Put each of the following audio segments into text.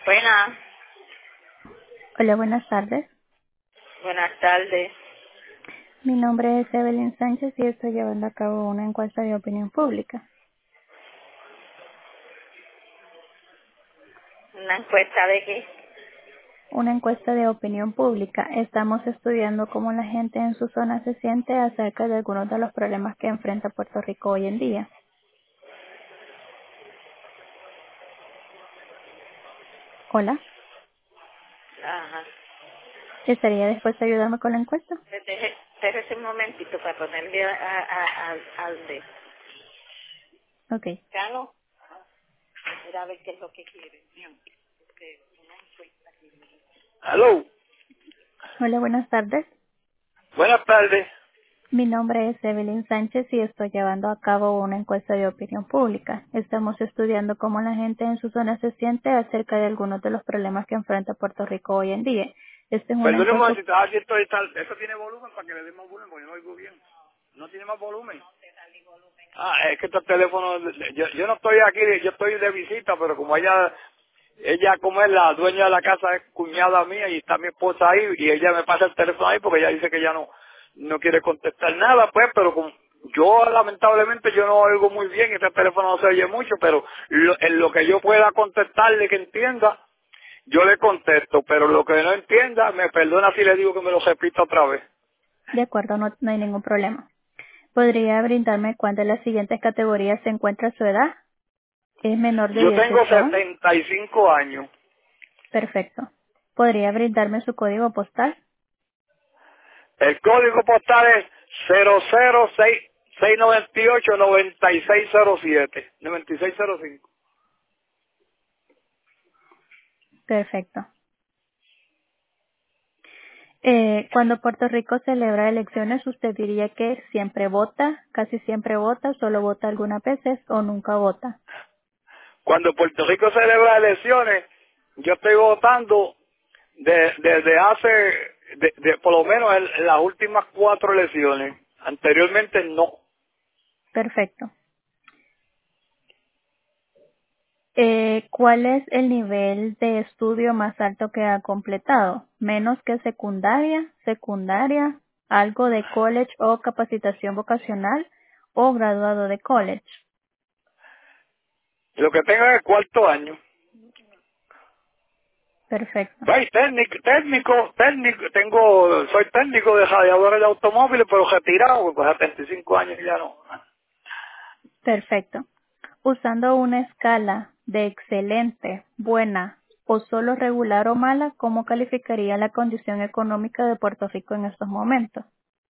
Buenas, Hola, buenas tardes. buenas tardes. Mi nombre es Evelyn Sánchez y estoy llevando a cabo una encuesta de opinión pública. ¿Una encuesta de qué? Una encuesta de opinión pública. Estamos estudiando cómo la gente en su zona se siente acerca de algunos de los problemas que enfrenta Puerto Rico hoy en día. Hola, Ajá. ¿estaría dispuesta a ayudarme con la encuesta? Déjese un momentito para ponerle al de... Ok. Cano, mira a ver qué es lo que quiere. Aló, Hola, buenas tardes. buenas tardes. Mi nombre es Evelyn Sánchez y estoy llevando a cabo una encuesta de opinión pública. Estamos estudiando cómo la gente en su zona se siente acerca de algunos de los problemas que enfrenta Puerto Rico hoy en día. Esta es una Perdón un encuesta. momentito, aquí estoy, tal. ¿Esto tiene volumen para que le dé más volumen? Porque no oigo bien. ¿No tiene más volumen? Es que estos teléfonos, yo no estoy aquí, yo estoy de visita, pero como ella como es la dueña de la casa, es cuñada mía y está mi esposa ahí y ella me pasa el teléfono ahí porque ella dice que ella no quiere contestar nada, pues, pero como yo lamentablemente yo no oigo muy bien, este teléfono no se oye mucho, pero en lo que yo pueda contestarle que entienda, yo le contesto, pero lo que no entienda, me perdona si le digo que me lo repita otra vez. De acuerdo, no hay ningún problema. ¿Podría brindarme cuál de las siguientes categorías se encuentra su edad? ¿Es menor de Yo tengo 18 años? 75 años. Perfecto. ¿Podría brindarme su código postal? El código postal es 00698-9607, 9605. Perfecto. Cuando Puerto Rico celebra elecciones, ¿usted diría que siempre vota, casi siempre vota, solo vota algunas veces o nunca vota? Cuando Puerto Rico celebra elecciones, yo estoy votando desde hace, por lo menos en las últimas 4 elecciones. Anteriormente no. Perfecto. ¿Cuál es el nivel de estudio más alto que ha completado? ¿Menos que secundaria, secundaria, algo de college o capacitación vocacional o graduado de college? Lo que tengo es el 4º año. Perfecto. Ay, soy técnico de radiadores de automóviles, pero retirado, pues a 35 años ya no. Perfecto. Usando una escala de excelente, buena o solo regular o mala, ¿cómo calificaría la condición económica de Puerto Rico en estos momentos?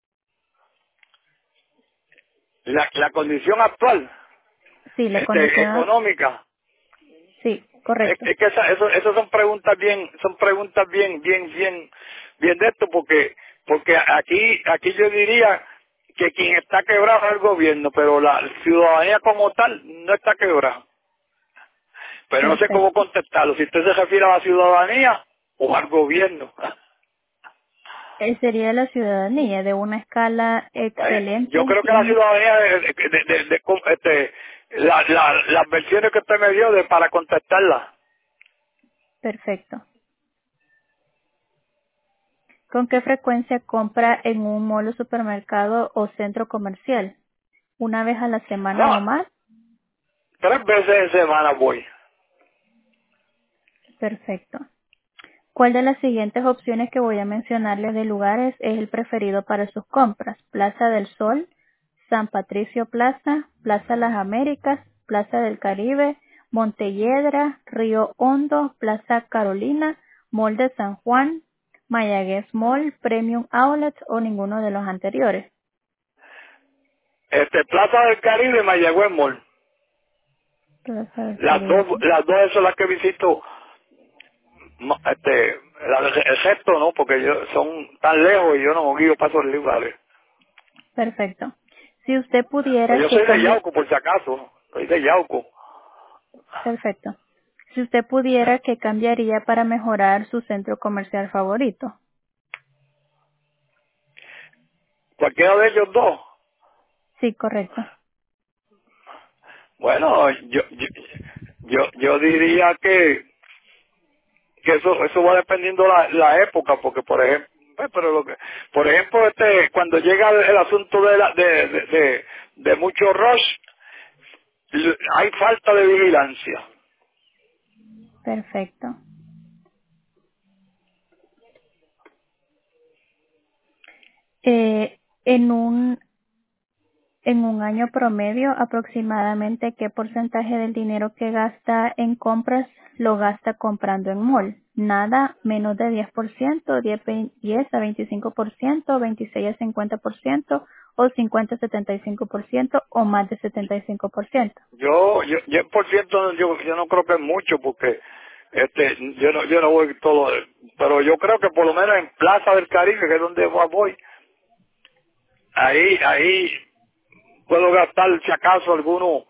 La condición actual, Sí, la condición, económica, sí, correcto. es que eso son preguntas bien de esto, porque aquí yo diría que quien está quebrado es el gobierno, pero la ciudadanía como tal no está quebrada. Pero no sé cómo Perfecto. contestarlo, si usted se refiere a la ciudadanía o al gobierno. Sería la ciudadanía de una escala Yo excelente creo que la y ciudadanía, las versiones que usted me dio para contestarla. perfecto. ¿Con qué frecuencia compra en un mall, supermercado o centro comercial? ¿Una vez a la semana o No, más? 3 veces en semana voy. Perfecto. ¿Cuál de las siguientes opciones que voy a mencionarles de lugares es el preferido para sus compras? Plaza del Sol, San Patricio Plaza, Plaza Las Américas, Plaza del Caribe, Montelledra, Río Hondo, Plaza Carolina, Mall de San Juan, Mayagüez Mall, Premium Outlet o ninguno de los anteriores. Plaza del Caribe y Mayagüez Mall. Plaza del Caribe. Las dos son las que visito, el resto no, porque son tan lejos y yo no me guío para esos lugares. Perfecto. Si usted pudiera Yo que soy de cambie, Yauco, por si acaso. Soy de Yauco. perfecto. Si usted pudiera, ¿qué cambiaría para mejorar su centro comercial favorito? Cualquiera de ellos dos. Sí, correcto. Bueno, yo diría que que eso va dependiendo la época, porque por ejemplo, pero por ejemplo, cuando llega el asunto de mucho rush, hay falta de vigilancia. Perfecto. Eh, en un año promedio, aproximadamente, ¿qué porcentaje del dinero que gasta en compras lo gasta comprando en mall? Nada, menos de 10%, 10 a 25%, 26 a 50%, o 50 a 75%, o más de 75%. Yo 10% yo no creo que es mucho, porque yo no voy todo, pero yo creo que por lo menos en Plaza del Caribe, que es donde voy, ahí puedo gastar, si acaso, algunos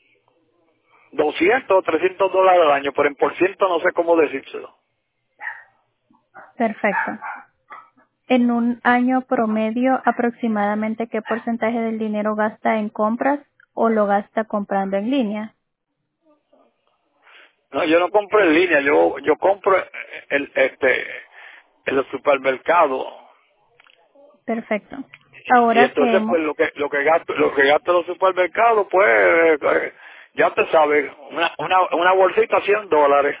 200 o 300 dólares al año, pero en por ciento no sé cómo decírselo. Perfecto. En un año promedio, aproximadamente, ¿qué porcentaje del dinero gasta en compras o lo gasta comprando en línea? No, yo no compro en línea, yo compro en los supermercados. Perfecto. Y Ahora que entonces hemos, pues lo que gasto en los supermercados, pues ya te sabes, una bolsita $100.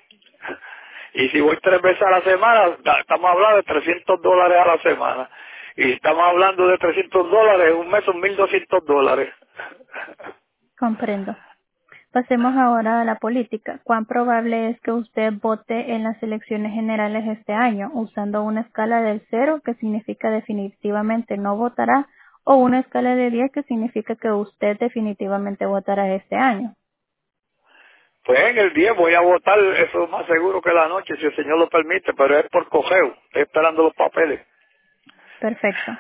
Y si voy 3 veces a la semana, estamos hablando de $300 a la semana. Y estamos hablando de $300, un mes son $1,200. comprendo. Pasemos ahora a la política. ¿Cuán probable es que usted vote en las elecciones generales este año, usando una escala del 0, que significa definitivamente no votará, o una escala de 10, que significa que usted definitivamente votará este año? Pues en el 10 voy a votar, eso es más seguro que la noche, si el Señor lo permite, pero es por cogeo, estoy esperando los papeles. Perfecto.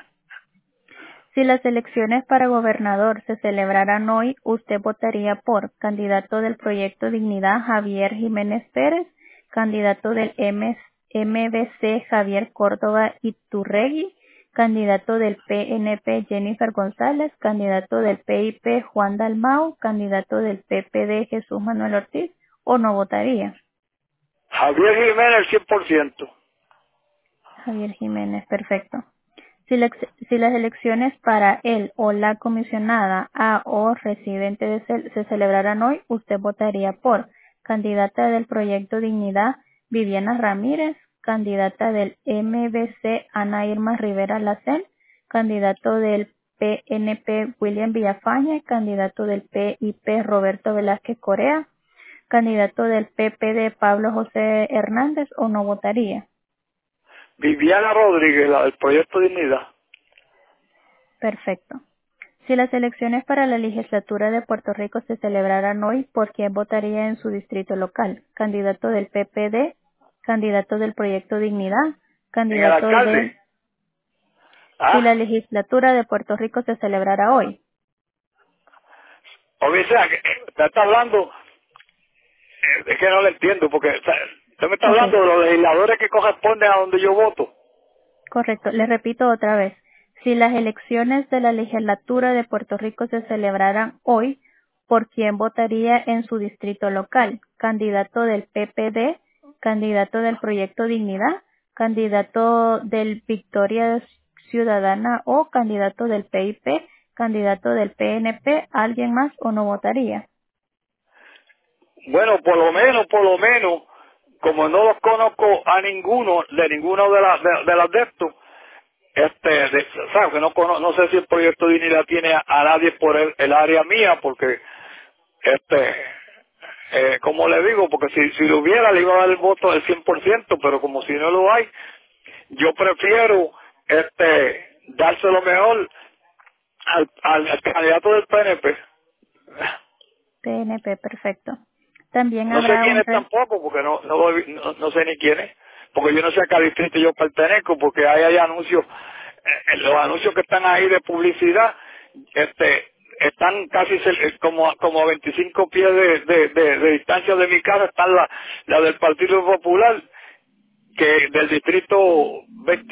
Si las elecciones para gobernador se celebraran hoy, usted votaría por candidato del Proyecto Dignidad Javier Jiménez Pérez, candidato del MBC Javier Córdoba Iturregui, candidato del PNP Jennifer González, candidato del PIP Juan Dalmau, candidato del PPD Jesús Manuel Ortiz, o no votaría. Javier Jiménez, el 100%. Javier Jiménez, perfecto. Si las elecciones para él o la comisionada a o residente se celebraran hoy, usted votaría por candidata del Proyecto Dignidad Viviana Ramírez, candidata del MBC Ana Irma Rivera Lacén, candidato del PNP William Villafañe, candidato del PIP Roberto Velázquez Corea, candidato del PPD Pablo José Hernández, o no votaría. Viviana Rodríguez, la del Proyecto Dignidad. Perfecto. Si las elecciones para la legislatura de Puerto Rico se celebraran hoy, ¿por quién votaría en su distrito local? Candidato del PPD, candidato del Proyecto Dignidad, En el candidato alcalde. del... Si la Ah, legislatura de Puerto Rico se celebrara hoy. o sea, que usted está hablando, es que no lo entiendo, porque usted me está Ok, hablando de los legisladores que corresponden a donde yo voto. correcto. Les repito otra vez. Si las elecciones de la legislatura de Puerto Rico se celebraran hoy, ¿por quién votaría en su distrito local? Candidato del PPD, candidato del Proyecto Dignidad, candidato del Victoria Ciudadana o candidato del PIP, candidato del PNP, ¿alguien más o no votaría? Bueno, por lo menos, como no los conozco a ninguno, de ninguno de las de estos, sabes que no sé si el Proyecto Dignidad tiene a nadie por el área mía, porque como le digo, porque si lo hubiera le iba a dar el voto del 100%, pero como si no lo hay, yo prefiero dárselo mejor al candidato del PNP. PNP, perfecto. También No sé habrá quién un es tampoco, porque no sé ni quién es, porque yo no sé a qué distrito yo pertenezco, porque hay anuncios, los anuncios que están ahí de publicidad, están casi como a 25 pies de distancia de mi casa, están la del Partido Popular, que del distrito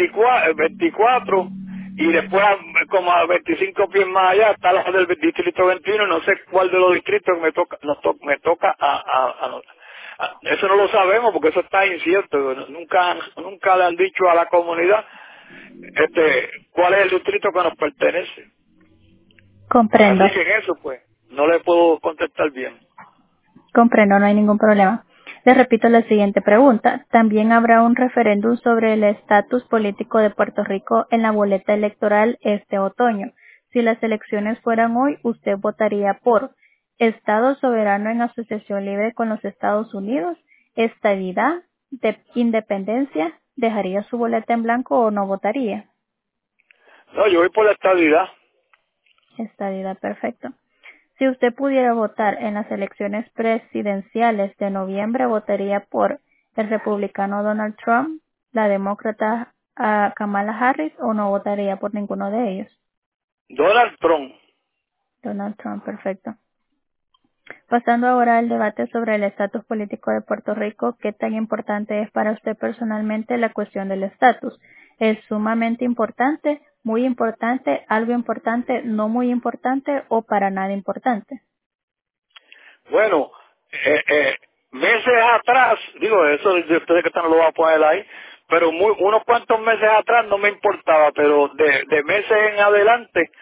24 y después como a 25 pies más allá está la del distrito 21, no sé cuál de los distritos me toca Eso no lo sabemos porque eso está incierto. Nunca le han dicho a la comunidad cuál es el distrito que nos pertenece. Comprendo. Así que en eso, pues, no le puedo contestar bien. Comprendo, no hay ningún problema. Les repito la siguiente pregunta. También habrá un referéndum sobre el estatus político de Puerto Rico en la boleta electoral este otoño. Si las elecciones fueran hoy, usted votaría por Estado soberano en asociación libre con los Estados Unidos, estadidad, independencia, ¿dejaría su boleta en blanco o no votaría? No, yo voy por la estabilidad. Estadidad, perfecto. Si usted pudiera votar en las elecciones presidenciales de noviembre, ¿votaría por el republicano Donald Trump, la demócrata Kamala Harris o no votaría por ninguno de ellos? Donald Trump. Donald Trump, perfecto. Pasando ahora al debate sobre el estatus político de Puerto Rico, ¿qué tan importante es para usted personalmente la cuestión del estatus? ¿Es sumamente importante, muy importante, algo importante, no muy importante o para nada importante? Bueno, meses atrás, digo, eso de ustedes que no lo va a poner ahí, pero unos cuantos meses atrás no me importaba, pero de meses en adelante,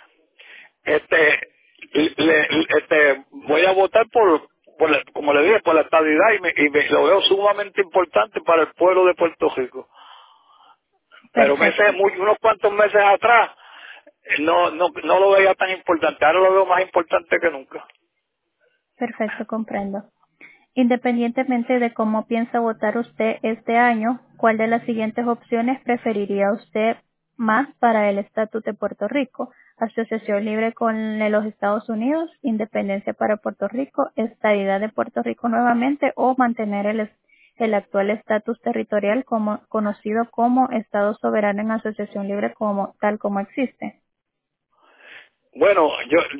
voy a votar como le dije, por la estabilidad y lo veo sumamente importante para el pueblo de Puerto Rico. Pero Perfecto. unos cuantos meses atrás, no lo veía tan importante, ahora lo veo más importante que nunca. Perfecto, comprendo. Independientemente de cómo piensa votar usted este año, ¿cuál de las siguientes opciones preferiría usted más para el estatus de Puerto Rico? Asociación libre con los Estados Unidos, independencia para Puerto Rico, estadidad de Puerto Rico nuevamente o mantener el actual estatus territorial conocido como Estado soberano en asociación libre tal como existe. Bueno,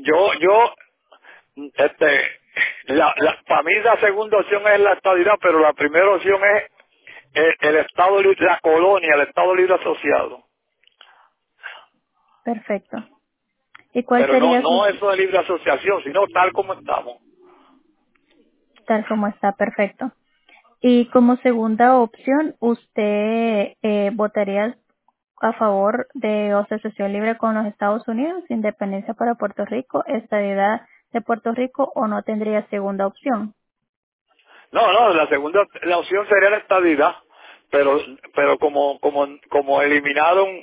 para mí la segunda opción es la estabilidad, pero la primera opción es el Estado libre, la colonia, el Estado libre asociado. Perfecto. ¿Y cuál Pero sería no eso de libre asociación, sino tal como estamos. tal como está? Perfecto. Y como segunda opción, ¿usted votaría a favor de asociación libre con los Estados Unidos, independencia para Puerto Rico, estadidad de Puerto Rico o no tendría segunda opción? No, la opción sería la estabilidad, pero como eliminaron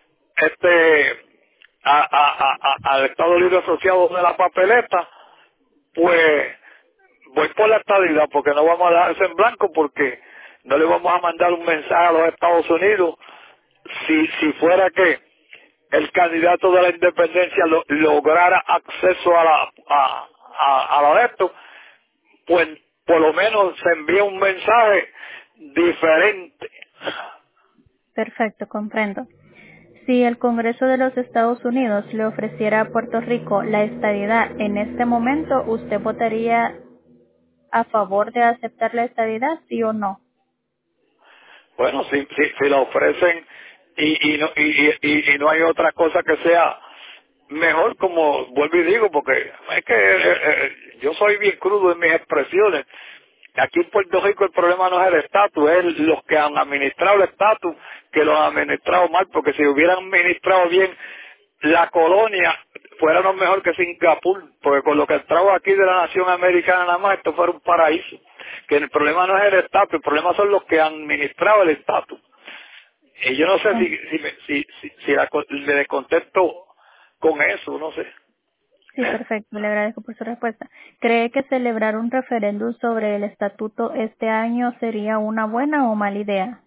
al Estado libre asociado de la papeleta, pues voy por la estabilidad porque no vamos a dejar eso en blanco porque no le vamos a mandar un mensaje a los Estados Unidos si fuera que el candidato de la independencia lograra acceso a lo de esto, pues por lo menos se envía un mensaje diferente. Perfecto, comprendo. Si el Congreso de los Estados Unidos le ofreciera a Puerto Rico la estadidad en este momento, ¿usted votaría a favor de aceptar la estadidad, sí o no? Bueno, si la ofrecen y no hay otra cosa que sea mejor, como vuelvo y digo, porque es que yo soy bien crudo en mis expresiones. Aquí en Puerto Rico el problema no es el estatus, es los que han administrado el estatus que lo han administrado mal, porque si hubieran administrado bien la colonia, fuéramos mejor que Singapur, porque con lo que entraba aquí de la nación americana nada más, esto fuera un paraíso. Que el problema no es el estatus, el problema son los que han administrado el estatus. Y yo no sé Sí, si le contesto con eso, no sé. sí, perfecto. Le agradezco por su respuesta. ¿Cree que celebrar un referéndum sobre el estatuto este año sería una buena o mala idea?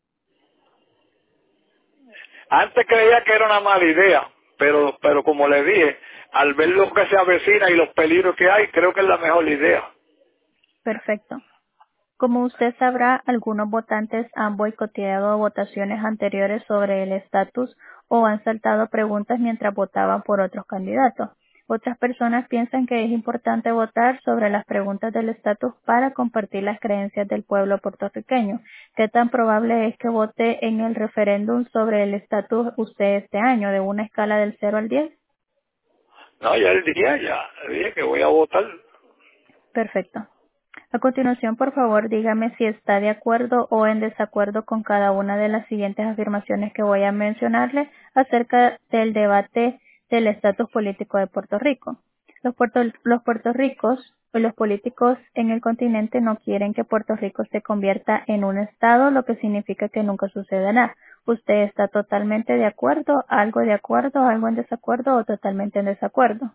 Antes creía que era una mala idea, pero como le dije, al ver lo que se avecina y los peligros que hay, creo que es la mejor idea. Perfecto. Como usted sabrá, algunos votantes han boicoteado votaciones anteriores sobre el estatus o han saltado preguntas mientras votaban por otros candidatos. Otras personas piensan que es importante votar sobre las preguntas del estatus para compartir las creencias del pueblo puertorriqueño. ¿Qué tan probable es que vote en el referéndum sobre el estatus usted este año, de una escala del 0 al 10? No, ya el día, ya dije que voy a votar. Perfecto. A continuación, por favor, dígame si está de acuerdo o en desacuerdo con cada una de las siguientes afirmaciones que voy a mencionarle acerca del debate del estatus político de Puerto Rico. Los puertorricos o los políticos en el continente no quieren que Puerto Rico se convierta en un estado, lo que significa que nunca sucederá. ¿Usted está totalmente de acuerdo, algo en desacuerdo o totalmente en desacuerdo?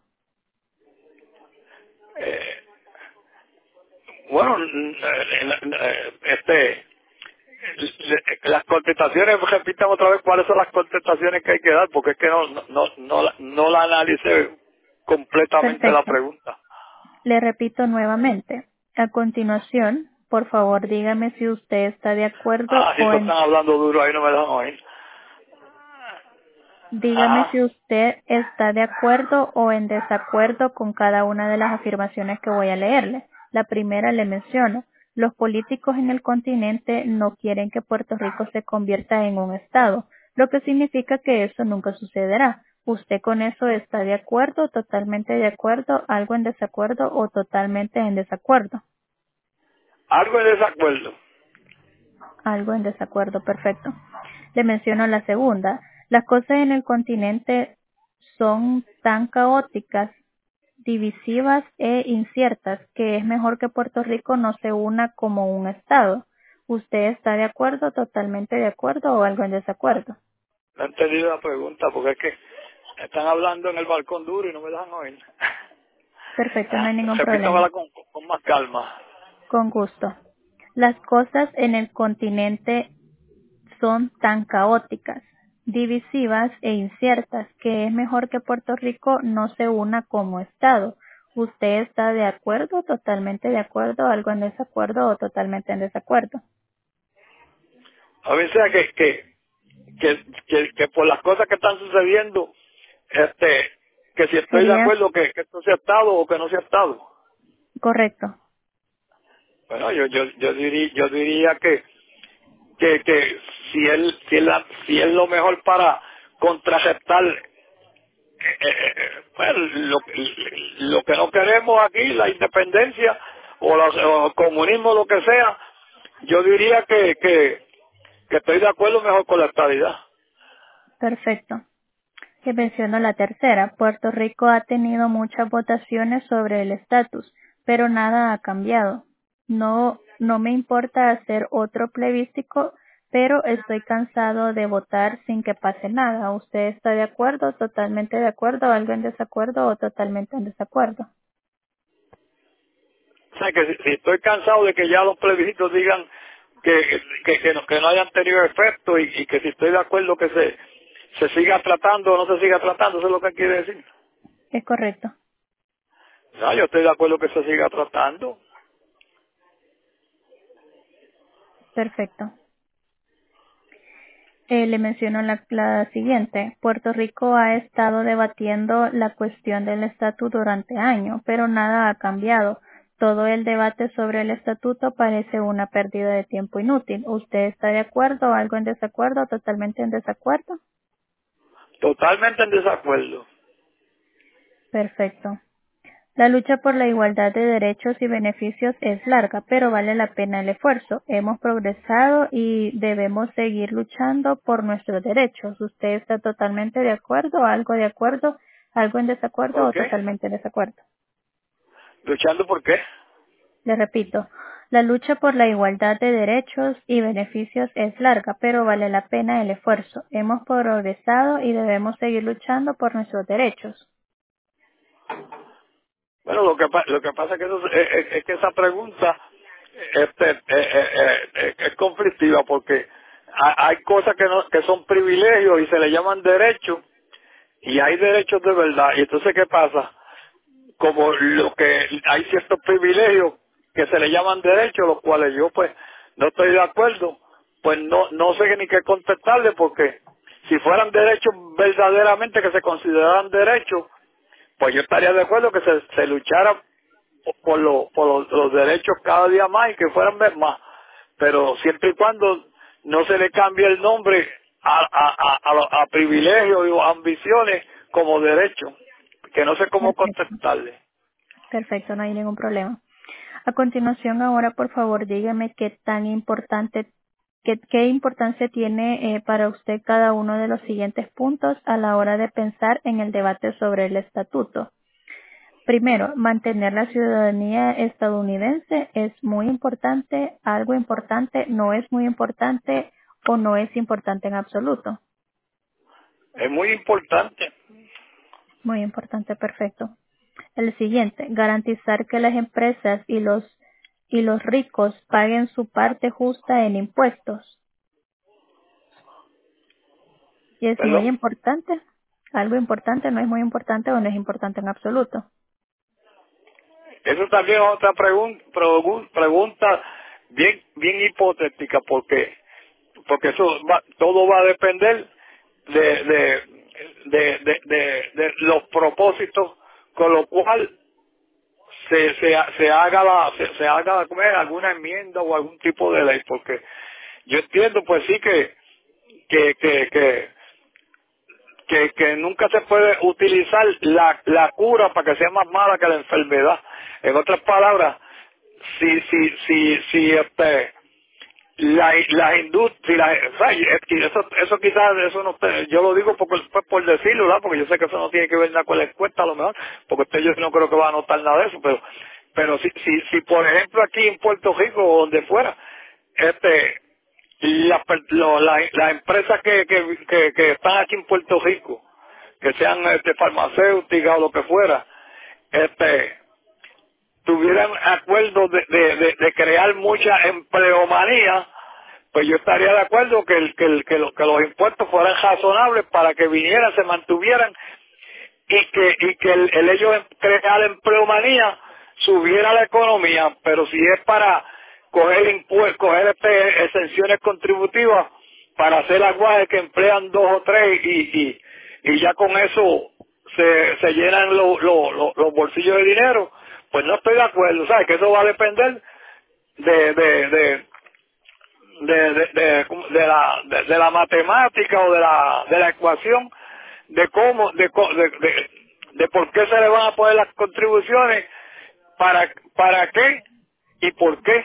Bueno, las contestaciones, repitan otra vez cuáles son las contestaciones que hay que dar, porque es que no la analicé completamente la Perfecto. pregunta. Le repito nuevamente. A continuación, por favor, dígame si usted está de acuerdo Si o eso están hablando duro, ahí no me dejan oír. dígame Ajá. si usted está de acuerdo o en desacuerdo con cada una de las afirmaciones que voy a leerle. La primera le menciono. Los políticos en el continente no quieren que Puerto Rico se convierta en un estado, lo que significa que eso nunca sucederá. ¿Usted con eso está de acuerdo, totalmente de acuerdo, algo en desacuerdo o totalmente en desacuerdo? Algo en desacuerdo. Algo en desacuerdo, perfecto. Le menciono la segunda. Las cosas en el continente son tan caóticas, divisivas e inciertas que es mejor que Puerto Rico no se una como un estado. ¿Usted está de acuerdo, totalmente de acuerdo o algo en desacuerdo? No he entendido la pregunta, porque es que están hablando en el balcón duro y no me dejan oír. Perfecto, no hay ningún Repítamela problema. con más calma. Con gusto. Las cosas en el continente son tan caóticas, divisivas e inciertas que es mejor que Puerto Rico no se una como Estado. ¿Usted está de acuerdo, totalmente de acuerdo, algo en desacuerdo o totalmente en desacuerdo? A mí sea que por las cosas que están sucediendo, que si estoy de Sería acuerdo que esto sea Estado o que no sea Estado. correcto. Bueno, yo diría que si es lo mejor para contrarrestar pues, lo que no queremos aquí, la independencia o el comunismo, lo que sea, yo diría que estoy de acuerdo mejor con la estabilidad. Perfecto. Que menciono la tercera. Puerto Rico ha tenido muchas votaciones sobre el estatus, pero nada ha cambiado. No me importa hacer otro plebiscito, pero estoy cansado de votar sin que pase nada. ¿Usted está de acuerdo, totalmente de acuerdo, algo en desacuerdo o totalmente en desacuerdo? O sea, que si estoy cansado de que ya los plebiscitos digan que no hayan tenido efecto y que si estoy de acuerdo que se siga tratando o no se siga tratando, eso es lo que quiere decir. Es correcto. No, yo estoy de acuerdo que se siga tratando. Perfecto. Le menciono la siguiente. Puerto Rico ha estado debatiendo la cuestión del estatus durante años, pero nada ha cambiado. Todo el debate sobre el estatuto parece una pérdida de tiempo inútil. ¿Usted está de acuerdo, algo en desacuerdo, totalmente en desacuerdo? Totalmente en desacuerdo. Perfecto. La lucha por la igualdad de derechos y beneficios es larga, pero vale la pena el esfuerzo. Hemos progresado y debemos seguir luchando por nuestros derechos. ¿Usted está totalmente de acuerdo, algo en desacuerdo ¿Por o qué? totalmente en desacuerdo? ¿Luchando por qué? Le repito, la lucha por la igualdad de derechos y beneficios es larga, pero vale la pena el esfuerzo. Hemos progresado y debemos seguir luchando por nuestros derechos. Bueno, lo que pasa es que, es que esa pregunta es conflictiva porque hay cosas que son privilegios y se le llaman derechos y hay derechos de verdad. Y entonces, ¿qué pasa? Como lo que hay ciertos privilegios que se le llaman derechos, los cuales yo pues no estoy de acuerdo, pues no sé ni qué contestarle porque si fueran derechos verdaderamente que se consideraran derechos, pues yo estaría de acuerdo que se luchara los derechos cada día más y que fueran más, pero siempre y cuando no se le cambie el nombre a privilegios o ambiciones como derechos, que no sé cómo Perfecto. contestarle. Perfecto, no hay ningún problema. A continuación, ahora, por favor, dígame qué importancia tiene para usted cada uno de los siguientes puntos a la hora de pensar en el debate sobre el estatuto. Primero, mantener la ciudadanía estadounidense es muy importante, algo importante, no es muy importante o no es importante en absoluto. Es muy importante. Muy importante, perfecto. El siguiente, garantizar que las empresas y los ricos paguen su parte justa en impuestos. Y es muy ¿Perdón? importante, algo importante, no es muy importante o no es importante en absoluto. Eso también es otra pregunta bien hipotética, porque todo va a depender de los propósitos con lo cual se haga ¿cómo es? Alguna enmienda o algún tipo de ley, porque yo entiendo pues sí que, que, que, que nunca se puede utilizar la cura para que sea más mala que la enfermedad. En otras palabras, si la industria, o sea, eso quizás, eso no, yo lo digo por decirlo, ¿verdad? Porque yo sé que eso no tiene que ver nada con la encuesta a lo mejor, porque usted yo no creo que va a notar nada de eso, pero si por ejemplo aquí en Puerto Rico o donde fuera, las empresas que están aquí en Puerto Rico, que sean farmacéuticas o lo que fuera, tuvieran acuerdo de crear mucha empleomanía, pues yo estaría de acuerdo que los impuestos fueran razonables para que vinieran, se mantuvieran y que el ellos crear empleomanía subiera la economía, pero si es para coger coger exenciones contributivas para hacer aguajes que emplean dos o tres y ya con eso se llenan los bolsillos de dinero, pues no estoy de acuerdo, ¿sabes? Que eso va a depender de de de de la matemática o de la ecuación de cómo de por qué se le van a poner las contribuciones, para qué y por qué.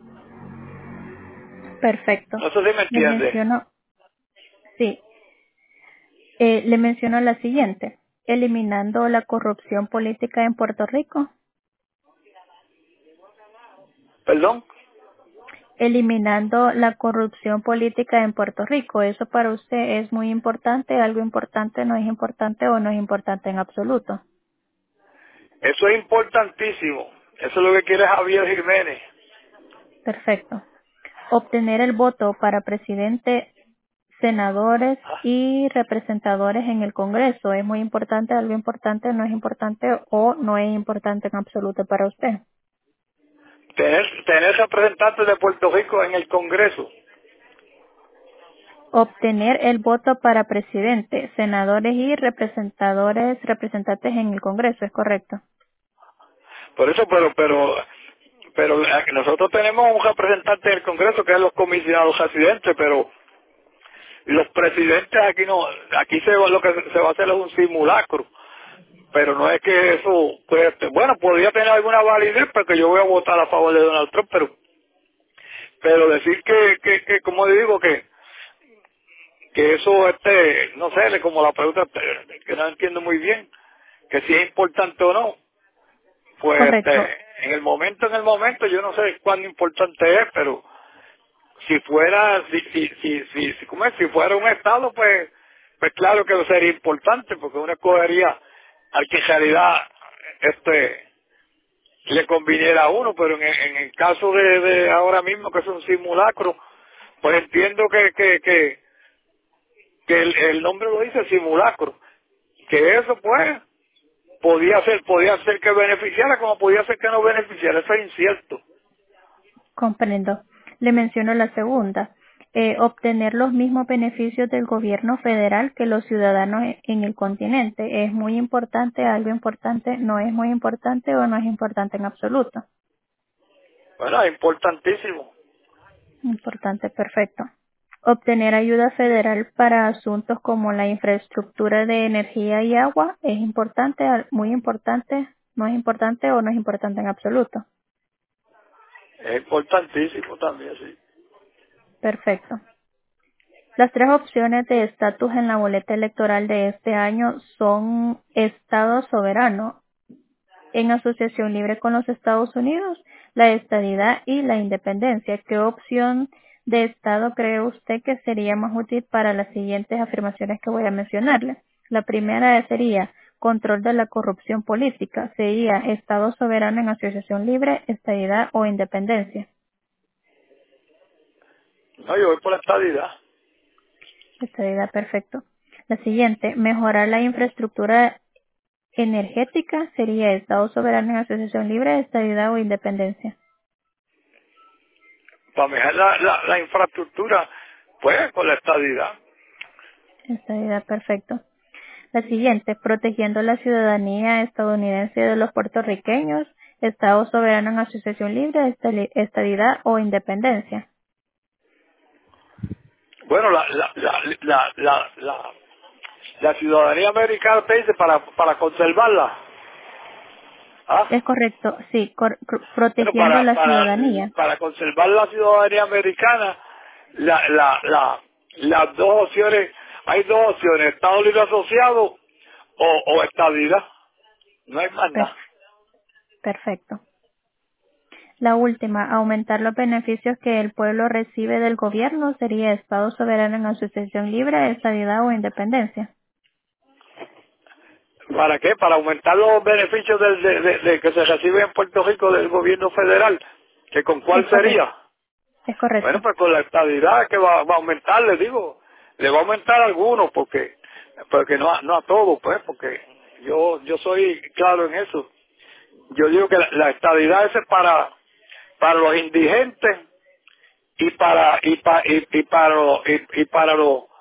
Perfecto. No sé si me Le entiende. menciono, sí, le menciono la siguiente. Eliminando la corrupción política en Puerto Rico. Perdón. Eliminando la corrupción política en Puerto Rico. ¿Eso para usted es muy importante, algo importante, no es importante o no es importante en absoluto? Eso es importantísimo. Eso es lo que quiere Javier Jiménez. Perfecto. Obtener el voto para presidente, senadores y representadores en el Congreso. ¿Es muy importante, algo importante, no es importante o no es importante en absoluto para usted? Tener representantes de Puerto Rico en el Congreso. Obtener el voto para presidente, senadores y representantes en el Congreso, ¿es correcto? Por eso, pero nosotros tenemos un representante del Congreso que es los comisionados residentes, pero los presidentes aquí no, aquí lo que se va a hacer es un simulacro, pero no es que eso, pues, bueno, podría tener alguna validez porque yo voy a votar a favor de Donald Trump, pero decir que como digo, que eso, no sé, como la pregunta, que no entiendo muy bien, que si es importante o no, pues, Correcto. en el momento, yo no sé cuán importante es, pero si fuera ¿cómo es? Si fuera un estado, pues claro que sería importante, porque uno escogería al que en realidad le conviniera a uno, pero en el caso de ahora mismo que es un simulacro, pues entiendo que el nombre lo dice, simulacro, que eso pues podía ser que beneficiara como podía ser que no beneficiara, eso es incierto. Comprendo. Le menciono la segunda. Obtener los mismos beneficios del gobierno federal que los ciudadanos en el continente. ¿Es muy importante, algo importante, no es muy importante o no es importante en absoluto? Bueno, es importantísimo. Importante, perfecto. Obtener ayuda federal para asuntos como la infraestructura de energía y agua. ¿Es importante, muy importante, no es importante o no es importante en absoluto? Es importantísimo también, sí. Perfecto. Las tres opciones de estatus en la boleta electoral de este año son Estado soberano, en asociación libre con los Estados Unidos, la estadidad y la independencia. ¿Qué opción de Estado cree usted que sería más útil para las siguientes afirmaciones que voy a mencionarle? La primera sería control de la corrupción política. Sería Estado soberano en asociación libre, estadidad o independencia. No, yo voy por la estadidad. Estadidad, perfecto. La siguiente, mejorar la infraestructura energética. Sería Estado soberano en asociación libre, estadidad o independencia. Para mejorar la infraestructura, pues con la estadidad. Estadidad, perfecto. La siguiente, protegiendo la ciudadanía estadounidense de los puertorriqueños, Estado soberano en asociación libre, estadidad o independencia. Bueno, la ciudadanía americana te dice para conservarla. ¿Ah? Es correcto, sí, Bueno, protegiendo la ciudadanía. para conservar la ciudadanía americana, las dos opciones, hay dos opciones, Estado Libre Asociado o estadidad. No hay más Per- nada. Perfecto. La última, aumentar los beneficios que el pueblo recibe del gobierno, sería Estado soberano en asociación libre, estadidad o independencia. ¿Para qué? Para aumentar los beneficios de que se reciben en Puerto Rico del gobierno federal. ¿Que con Es cuál correcto. sería? Es correcto. Bueno, pues con la estabilidad que va a aumentar, le digo. Le va a aumentar a algunos, porque no a todos, pues, porque yo soy claro en eso. Yo digo que la estabilidad es para los indigentes y para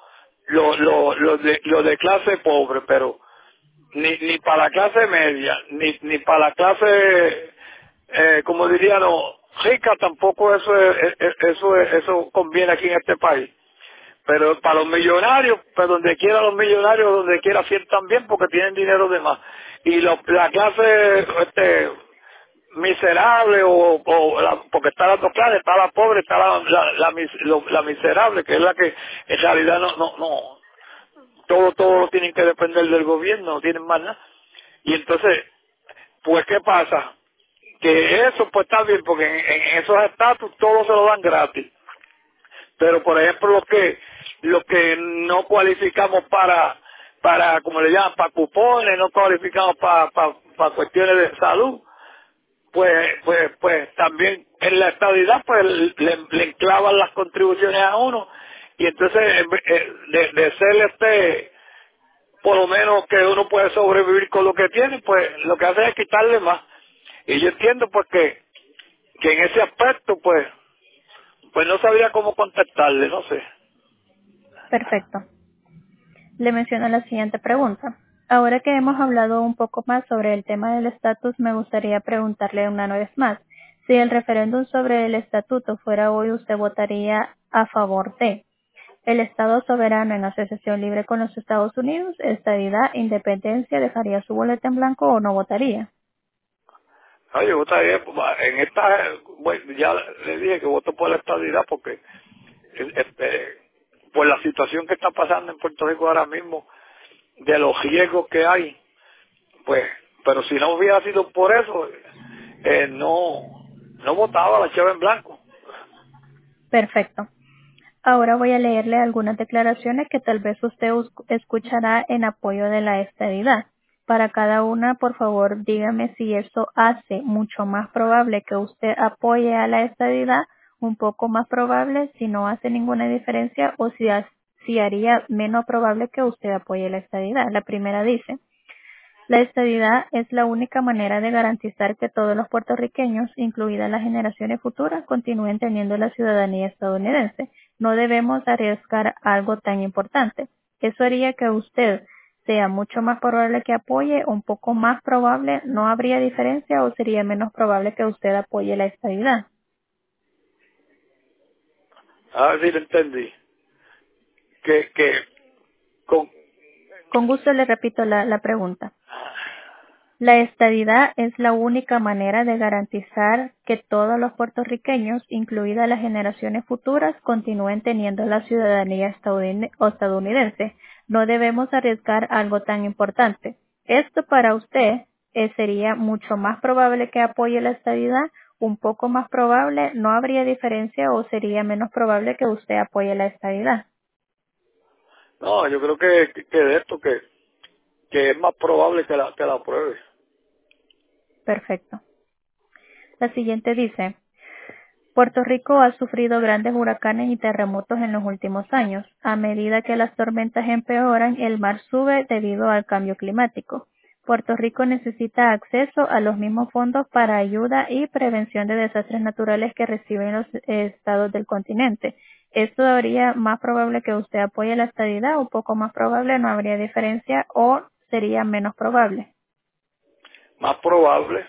los de clase pobre, pero ni para la clase media, ni para la clase, como dirían, no, rica tampoco eso conviene aquí en este país. Pero para los millonarios, pues donde quiera los millonarios, donde quiera sientan bien porque tienen dinero de más. Y la clase miserable porque está las dos clases, está la pobre, está la miserable, que es la que en realidad no, todo lo tienen que depender del gobierno, no tienen más nada. Y entonces, pues, ¿qué pasa? Que eso pues está bien, porque en esos estatus todo se lo dan gratis. Pero, por ejemplo, los que no cualificamos para como le llaman, para cupones, no cualificamos para cuestiones de salud, pues también en la estabilidad pues le enclavan las contribuciones a uno y entonces de ser por lo menos que uno puede sobrevivir con lo que tiene, pues lo que hace es quitarle más. Y yo entiendo pues que en ese aspecto pues no sabría cómo contestarle, no sé. Perfecto. Le menciono la siguiente pregunta. Ahora que hemos hablado un poco más sobre el tema del estatus, me gustaría preguntarle una vez más. Si el referéndum sobre el estatuto fuera hoy, ¿usted votaría a favor de el Estado soberano en asociación libre con los Estados Unidos, estadidad, independencia, dejaría su boleta en blanco o no votaría? Yo votaría en esta, bueno, ya le dije que voto por la estabilidad porque por la situación que está pasando en Puerto Rico ahora mismo, de los riesgos que hay, pues, pero si no hubiera sido por eso, no votaba la chava en blanco. Perfecto. Ahora voy a leerle algunas declaraciones que tal vez usted escuchará en apoyo de la estadidad. Para cada una, por favor, dígame si eso hace mucho más probable que usted apoye a la estadidad, un poco más probable si no hace ninguna diferencia o si haría menos probable que usted apoye la estadidad. La primera dice, la estadidad es la única manera de garantizar que todos los puertorriqueños, incluidas las generaciones futuras, continúen teniendo la ciudadanía estadounidense. No debemos arriesgar algo tan importante. Eso haría que usted sea mucho más probable que apoye, un poco más probable, no habría diferencia o sería menos probable que usted apoye la estadidad. A ver si lo entendí. Que con, Con gusto le repito la pregunta. La estadidad es la única manera de garantizar que todos los puertorriqueños, incluidas las generaciones futuras, continúen teniendo la ciudadanía estadounidense. No debemos arriesgar algo tan importante. Esto para usted sería mucho más probable que apoye la estadidad, un poco más probable, no habría diferencia o sería menos probable que usted apoye la estadidad. No, yo creo que de esto que es más probable que la apruebe. Perfecto. La siguiente dice, Puerto Rico ha sufrido grandes huracanes y terremotos en los últimos años. A medida que las tormentas empeoran, el mar sube debido al cambio climático. Puerto Rico necesita acceso a los mismos fondos para ayuda y prevención de desastres naturales que reciben los estados del continente. ¿Esto habría más probable que usted apoye la estadidad? ¿Un poco más probable? ¿No habría diferencia? ¿O sería menos probable? Más probable.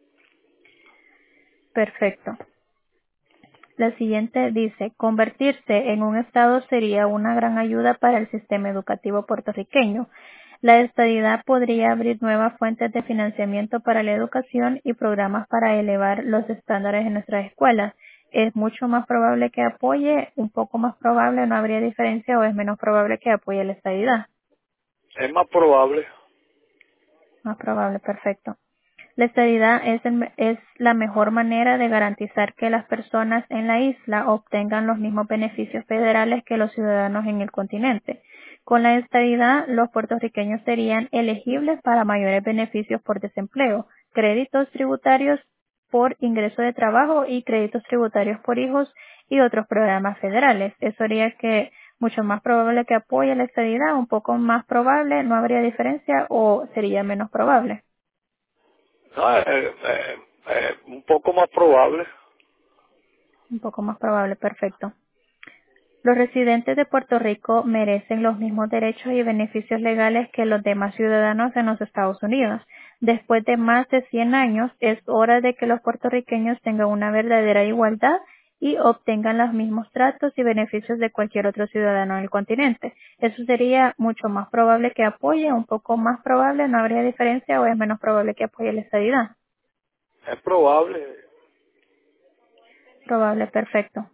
Perfecto. La siguiente dice, convertirse en un estado sería una gran ayuda para el sistema educativo puertorriqueño. La estadidad podría abrir nuevas fuentes de financiamiento para la educación y programas para elevar los estándares en nuestras escuelas. ¿Es mucho más probable que apoye, un poco más probable, no habría diferencia o es menos probable que apoye la estadidad? Es más probable. Más probable, perfecto. La estadidad es la mejor manera de garantizar que las personas en la isla obtengan los mismos beneficios federales que los ciudadanos en el continente. Con la estadidad, los puertorriqueños serían elegibles para mayores beneficios por desempleo, créditos tributarios por ingreso de trabajo y créditos tributarios por hijos y otros programas federales. Eso haría que mucho más probable que apoye la estadidad, un poco más probable, no habría diferencia o sería menos probable. No, un poco más probable. Un poco más probable, perfecto. Los residentes de Puerto Rico merecen los mismos derechos y beneficios legales que los demás ciudadanos en los Estados Unidos. Después de más de 100 años, es hora de que los puertorriqueños tengan una verdadera igualdad y obtengan los mismos tratos y beneficios de cualquier otro ciudadano del continente. Eso sería mucho más probable que apoye, un poco más probable, no habría diferencia o es menos probable que apoye la estadidad. Es probable. Probable, perfecto.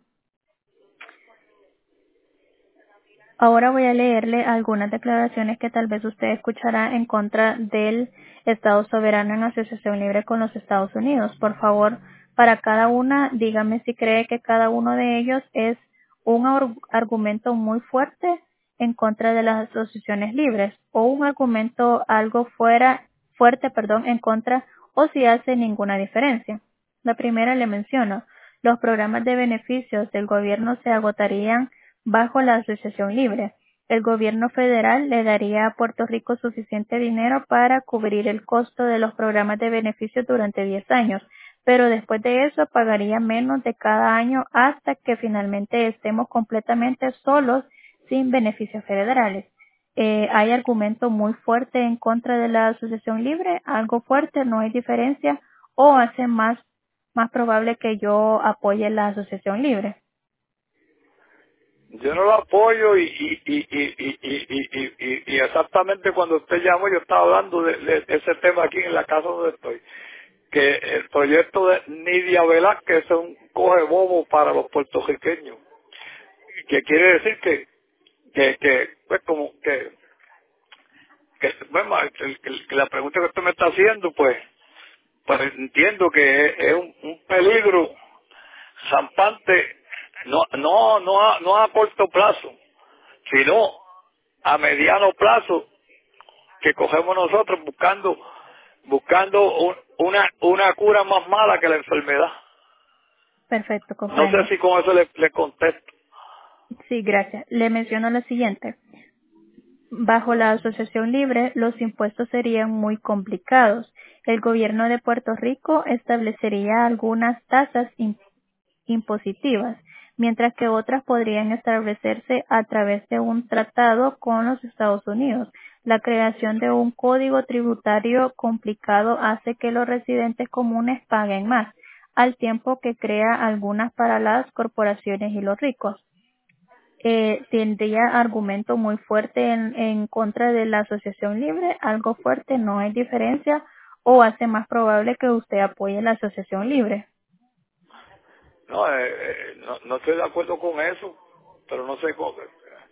Ahora voy a leerle algunas declaraciones que tal vez usted escuchará en contra del Estado soberano en asociación libre con los Estados Unidos. Por favor, para cada una, dígame si cree que cada uno de ellos es un argumento muy fuerte en contra de las asociaciones libres o un argumento algo fuerte, en contra o si hace ninguna diferencia. La primera le menciono, los programas de beneficios del gobierno se agotarían bajo la asociación libre. El gobierno federal le daría a Puerto Rico suficiente dinero para cubrir el costo de los programas de beneficios durante 10 años, pero después de eso pagaría menos de cada año hasta que finalmente estemos completamente solos sin beneficios federales. Hay argumento muy fuerte en contra de la asociación libre, algo fuerte, no hay diferencia, o hace más probable que yo apoye la asociación libre. Yo no lo apoyo y exactamente cuando usted llamó yo estaba hablando de ese tema aquí en la casa donde estoy. Que el proyecto de Nidia Velázquez es un coge bobo para los puertorriqueños. Que quiere decir pues como bueno, que la pregunta que usted me está haciendo, pues entiendo que es un peligro zampante, no a corto plazo, sino a mediano plazo que cogemos nosotros buscando una cura más mala que la enfermedad. Perfecto, No sé comprendo. si con eso le contesto. Sí, gracias. Le menciono lo siguiente. Bajo la asociación libre, los impuestos serían muy complicados. El gobierno de Puerto Rico establecería algunas tasas impositivas, mientras que otras podrían establecerse a través de un tratado con los Estados Unidos. La creación de un código tributario complicado hace que los residentes comunes paguen más, al tiempo que crea algunas para las corporaciones y los ricos. Tendría argumento muy fuerte en contra de la asociación libre, algo fuerte, no hay diferencia, o hace más probable que usted apoye la asociación libre? No, no estoy de acuerdo con eso, pero no sé cómo.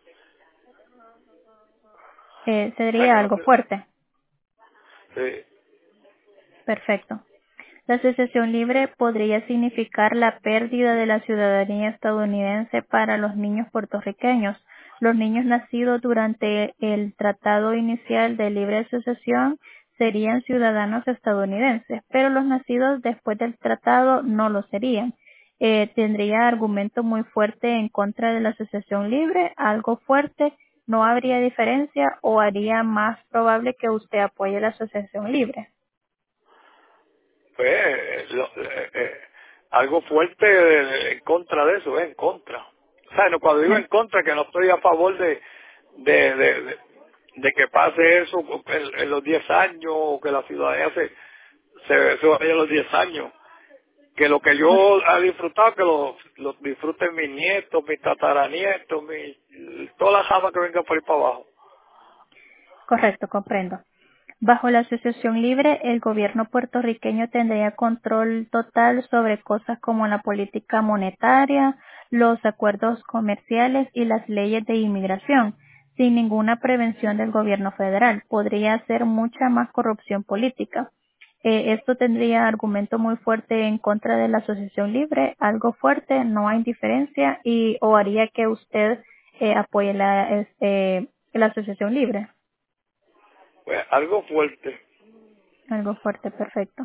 ¿Sabes Sería que no algo sé? fuerte. Sí. Perfecto. La asociación libre podría significar la pérdida de la ciudadanía estadounidense para los niños puertorriqueños. Los niños nacidos durante el Tratado Inicial de Libre Asociación serían ciudadanos estadounidenses, pero los nacidos después del tratado no lo serían. Tendría argumento muy fuerte en contra de la asociación libre, algo fuerte, no habría diferencia o haría más probable que usted apoye la asociación libre. Pues algo fuerte en contra de eso, en contra. O sea, no, cuando digo en contra, que no estoy a favor de, de, de, de que pase eso en los 10 años, o que la ciudadanía se vaya a los 10 años. Que lo que yo he disfrutado, que lo disfruten mis nietos, mis tataranietos, toda la jama que venga por ahí para abajo. Correcto, comprendo. Bajo la asociación libre, el gobierno puertorriqueño tendría control total sobre cosas como la política monetaria, los acuerdos comerciales y las leyes de inmigración, sin ninguna prevención del gobierno federal. Podría hacer mucha más corrupción política. Esto tendría argumento muy fuerte en contra de la asociación libre, algo fuerte, no hay diferencia y o haría que usted apoye la asociación libre. Pues algo fuerte. Algo fuerte, perfecto.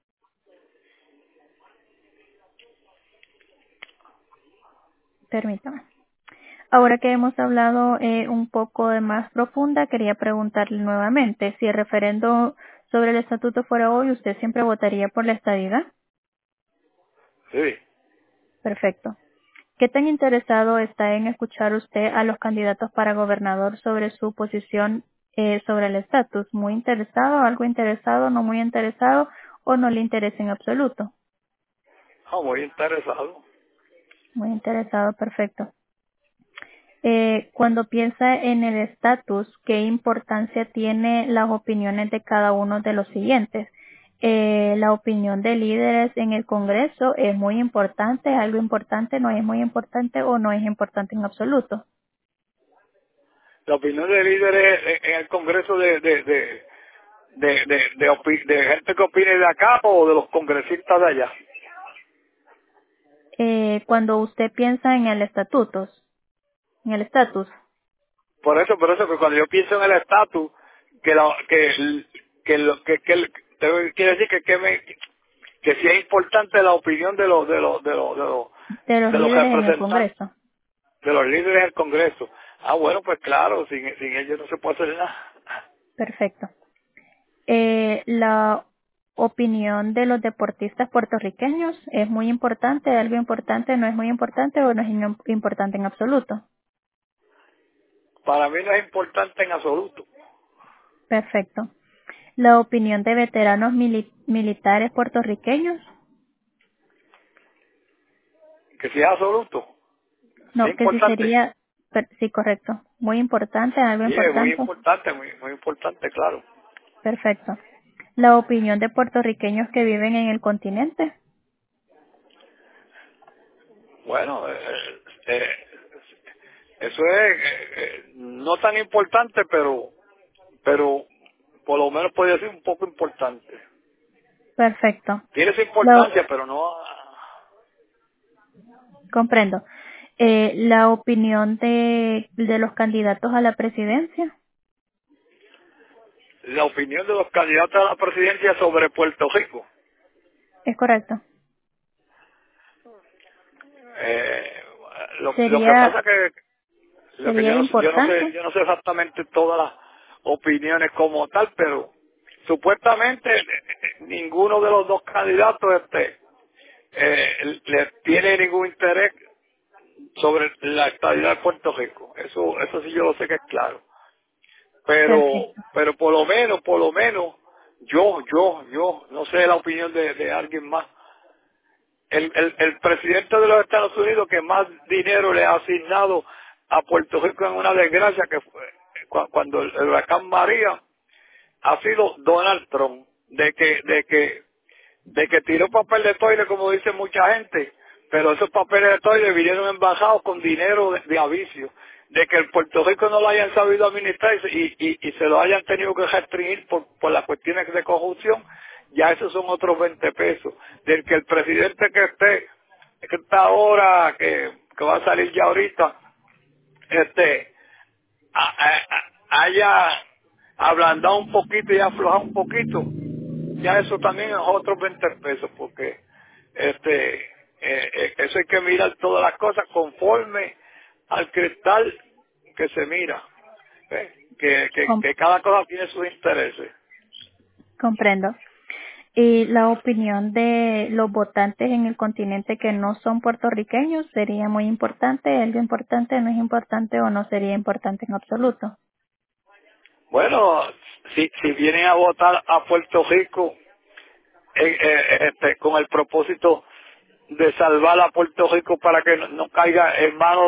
Permítame. Ahora que hemos hablado un poco de más profunda, quería preguntarle nuevamente si el referendo sobre el estatuto fuera hoy, ¿usted siempre votaría por la estadidad? Sí. Perfecto. ¿Qué tan interesado está en escuchar usted a los candidatos para gobernador sobre su posición sobre el estatus? ¿Muy interesado, algo interesado, no muy interesado o no le interesa en absoluto? Muy interesado. Muy interesado, perfecto. Cuando piensa en el estatus, ¿qué importancia tiene las opiniones de cada uno de los siguientes? La opinión de líderes en el Congreso es muy importante, es algo importante, no es muy importante o no es importante en absoluto. La opinión de líderes en el Congreso de gente que opine de acá o de los congresistas de allá. Cuando usted piensa en el estatus, Por eso que cuando yo pienso en el estatus, que la, que lo quiere decir que sí es importante la opinión de los de los líderes en el representantes, Congreso. de los líderes del Congreso. Bueno, pues claro, sin ellos no se puede hacer nada. Perfecto. La opinión de los deportistas puertorriqueños es muy importante, algo importante, no es muy importante o no es importante en absoluto. Para mí no es importante en absoluto. Perfecto. La opinión de veteranos militares puertorriqueños, Que si es absoluto, si no, es que sí importante. sería, sí, correcto, muy importante, algo Sí, es muy importante. importante, muy importante, claro. Perfecto. La opinión de puertorriqueños que viven en el continente, Bueno, eso es no tan importante, pero por lo menos podría ser un poco importante. perfecto. Tiene su La, importancia, pero no comprendo. La opinión de los candidatos a la presidencia, la opinión de los candidatos a la presidencia sobre Puerto Rico. es correcto. Eh, lo que Sería, pasa que lo que sería importante. yo no sé exactamente todas las opiniones como tal, pero supuestamente ninguno de los dos candidatos le tiene ningún interés sobre la estabilidad de Puerto Rico. Eso sí yo lo sé que es claro. Perfecto. Pero por lo menos, yo, no sé la opinión de alguien más. El presidente de los Estados Unidos que más dinero le ha asignado a Puerto Rico en una desgracia que fue cuando el huracán María ha sido Donald Trump. de que tiró papel de toile, como dice mucha gente, pero esos papeles de toile vinieron embajados con dinero de avicio, de que el Puerto Rico no lo hayan sabido administrar y se lo hayan tenido que restringir por las cuestiones de corrupción, ya esos son otros 20 pesos. Del que el presidente que está ahora, que va a salir ya ahorita, haya ablandado un poquito y aflojado un poquito, ya eso también es otros 20 pesos, porque eso hay que mirar todas las cosas conforme al cristal que se mira, ¿ves? Que cada cosa tiene sus intereses. Comprendo. Y la opinión de los votantes en el continente que no son puertorriqueños sería muy importante, algo importante, no es importante o no sería importante en absoluto. Bueno, si vienen a votar a Puerto Rico con el propósito de salvar a Puerto Rico para que no caiga en manos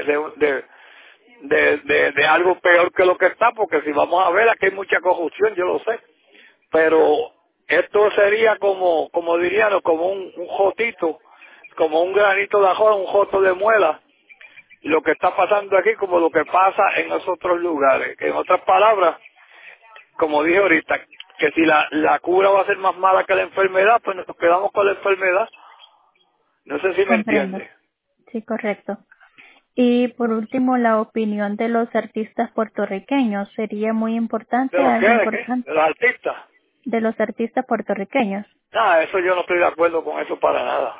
de algo peor que lo que está, porque si vamos a ver, aquí hay mucha corrupción, yo lo sé, pero esto sería como dirían, como un jotito, como un granito de arroz, un joto de muela, lo que está pasando aquí como lo que pasa en los otros lugares. En otras palabras, como dije ahorita, que si la cura va a ser más mala que la enfermedad, pues nos quedamos con la enfermedad. No sé si me Comprendo. entiende. Sí, correcto. Y por último, la opinión de los artistas puertorriqueños sería muy importante, ¿De los qué? algo ¿De qué? importante ¿De los artistas? de los artistas puertorriqueños. Nada, eso yo no estoy de acuerdo con eso para nada.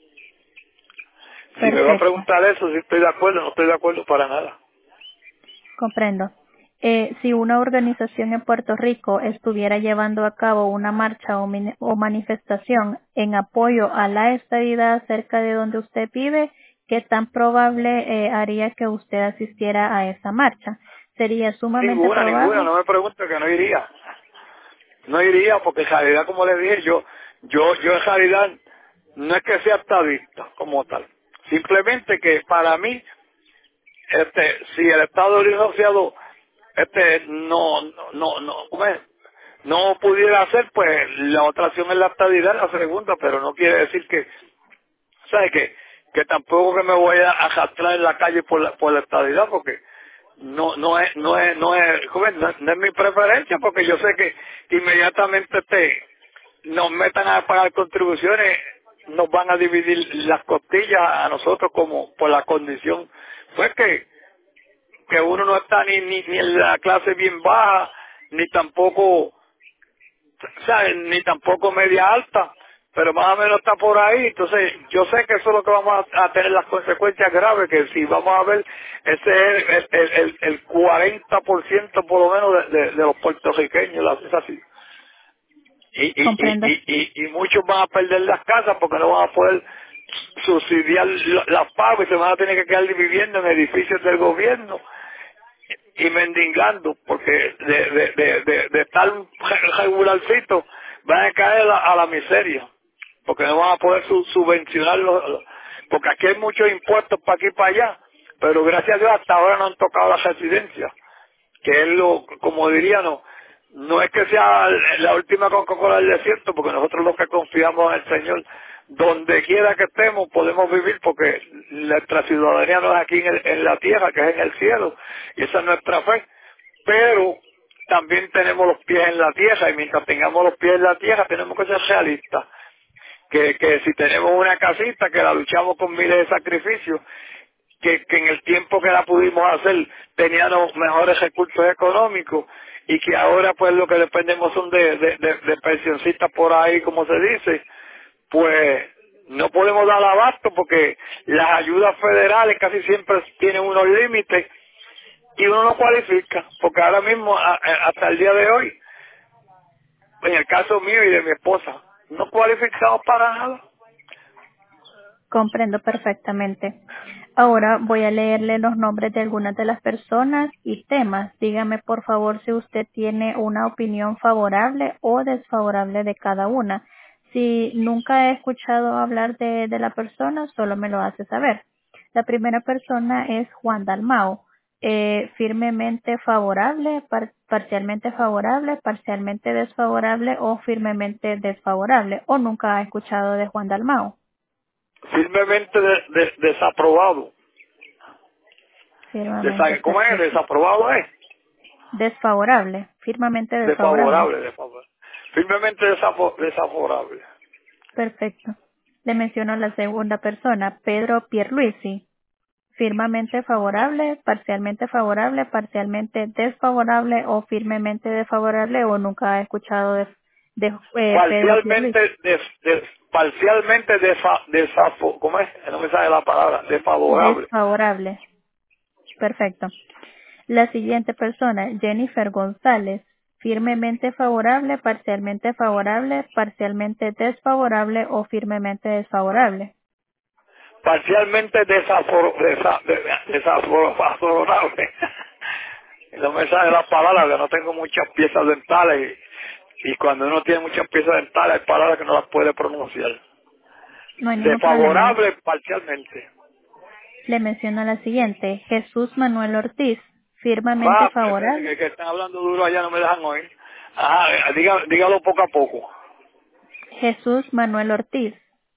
Si me va a Perfecto. preguntar eso, si estoy de acuerdo, no estoy de acuerdo para nada. Comprendo. Si una organización en Puerto Rico estuviera llevando a cabo una marcha o manifestación en apoyo a la estadidad cerca de donde usted vive, ¿qué tan probable haría que usted asistiera a esa marcha? Sería sumamente Ninguna, probable. no me pregunte que no iría. No iría porque en realidad, como le dije, yo en realidad no es que sea estadista como tal. Simplemente que para mí, si el Estado Libre Asociado, ¿cómo es? No pudiera hacer, pues la otra opción es la estadidad, la segunda, pero no quiere decir que, ¿sabe? Que tampoco que me voy a arrastrar en la calle por la estadidad, porque joven, no es mi preferencia, porque yo sé que inmediatamente nos metan a pagar contribuciones, nos van a dividir las costillas a nosotros como por la condición, pues que uno no está ni en la clase bien baja, ni tampoco, ¿sabes? Ni tampoco media alta, pero más o menos está por ahí. Entonces yo sé que eso es lo que vamos a tener las consecuencias graves, que si vamos a ver, ese es el 40% por lo menos de los puertorriqueños, es así. Comprendo. Y muchos van a perder las casas porque no van a poder subsidiar las pagos y se van a tener que quedar viviendo en edificios del gobierno y mendigando, porque de estar regularcito van a caer a la miseria, porque no van a poder subvencionar porque aquí hay muchos impuestos para aquí y para allá, pero gracias a Dios hasta ahora no han tocado las residencias, que es como diría, no es que sea la última Coca-Cola del desierto, porque nosotros los que confiamos en el Señor, donde quiera que estemos podemos vivir, porque nuestra ciudadanía no es aquí en la tierra, que es en el cielo, y esa es nuestra fe, pero también tenemos los pies en la tierra, y mientras tengamos los pies en la tierra tenemos que ser realistas, que si tenemos una casita que la luchamos con miles de sacrificios, que en el tiempo que la pudimos hacer teníamos mejores recursos económicos y que ahora pues lo que dependemos son de pensionistas por ahí, como se dice, pues no podemos dar abasto porque las ayudas federales casi siempre tienen unos límites y uno no cualifica, porque ahora mismo hasta el día de hoy, en el caso mío y de mi esposa, no cualificamos para nada. Comprendo perfectamente. Ahora voy a leerle los nombres de algunas de las personas y temas. Dígame por favor si usted tiene una opinión favorable o desfavorable de cada una. Si nunca he escuchado hablar de la persona, solo me lo hace saber. La primera persona es Juan Dalmao. firmemente favorable, parcialmente favorable, parcialmente desfavorable o firmemente desfavorable, o nunca ha escuchado de Juan Dalmau. Firmemente desaprobado. Firmemente, ¿Cómo es? perfecto. Desaprobado es. Desfavorable, firmemente desfavorable. Desfavorable. Firmemente desfavorable. Perfecto. Le menciono la segunda persona, Pedro Pierluisi. Firmemente favorable, parcialmente desfavorable o firmemente desfavorable, o nunca ha escuchado de Pedro Pierluisi. Parcialmente ¿cómo es? No me sale la palabra. Desfavorable. Desfavorable. Perfecto. La siguiente persona, Jennifer González. Firmemente favorable, parcialmente desfavorable o firmemente desfavorable. Parcialmente desfavorable. No me sale la palabra, que no tengo muchas piezas dentales y cuando uno tiene muchas piezas dentales hay palabras que no las puede pronunciar. No hay ningún problema. Desfavorable parcialmente. Le menciono la siguiente, Jesús Manuel Ortiz. Firmemente favorable. Que están hablando duro allá, no me dejan oír. Ajá, dígalo poco a poco. Jesús Manuel Ortiz.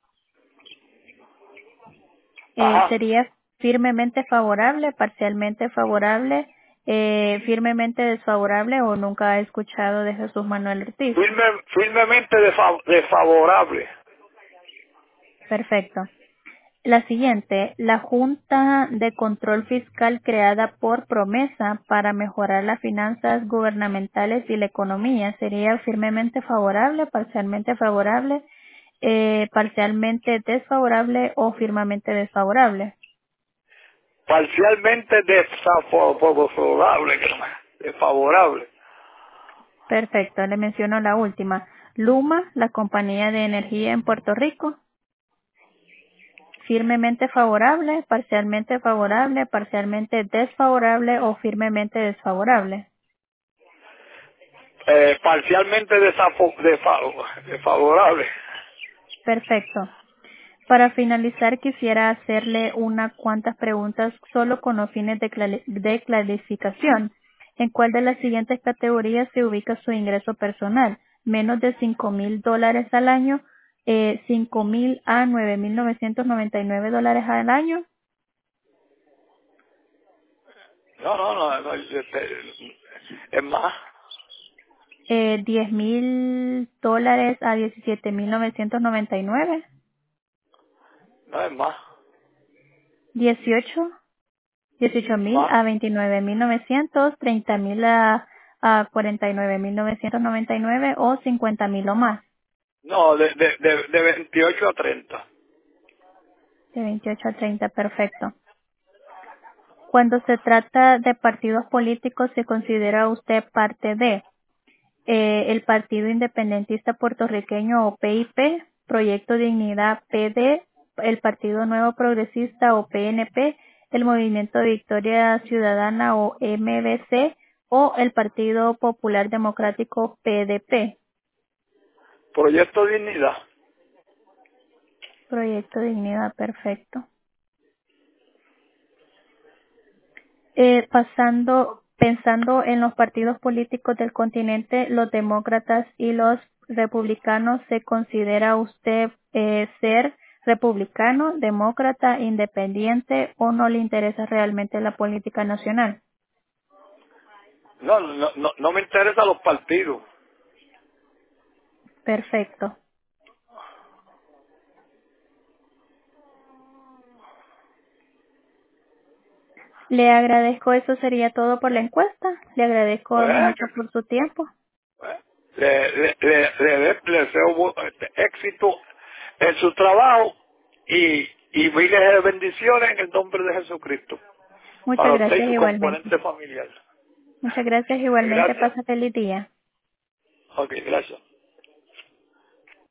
Ajá. Sería firmemente favorable, parcialmente favorable, firmemente desfavorable, o nunca ha escuchado de Jesús Manuel Ortiz. Firmemente desfavorable. Perfecto. La siguiente, la Junta de Control Fiscal creada por promesa para mejorar las finanzas gubernamentales y la economía sería firmemente favorable, parcialmente desfavorable o firmemente desfavorable. Parcialmente desfavorable. Desfavorable. Perfecto, le menciono la última. Luma, la compañía de energía en Puerto Rico. Firmemente favorable, parcialmente desfavorable o firmemente desfavorable. Parcialmente desfavorable. Perfecto. Para finalizar, quisiera hacerle unas cuantas preguntas solo con los fines de clarificación. ¿En cuál de las siguientes categorías se ubica su ingreso personal? Menos de $5,000 al año, 5,000 a 9,999 dólares al año, No, es más. $10,000 a 17,999, No es más. 18 18,000 Más. a 29,900, 30,000 a 49,999 o 50,000 o más. No, de 28 a 30. De 28 a 30, perfecto. Cuando se trata de partidos políticos, ¿se considera usted parte de el Partido Independentista Puertorriqueño o PIP, Proyecto Dignidad PD, el Partido Nuevo Progresista o PNP, el Movimiento Victoria Ciudadana o MVC o el Partido Popular Democrático PDP? Proyecto Dignidad. Proyecto Dignidad, perfecto. Pensando en los partidos políticos del continente, los demócratas y los republicanos, ¿se considera usted ser republicano, demócrata, independiente o no le interesa realmente la política nacional? No me interesan los partidos. Perfecto. Le agradezco, eso sería todo por la encuesta. Le agradezco Pues, mucho por su tiempo. le deseo éxito en su trabajo y miles de bendiciones en el nombre de Jesucristo Muchas para usted y gracias su igualmente. componente familiar. Muchas gracias igualmente. Gracias. Pasa feliz día. Ok, gracias.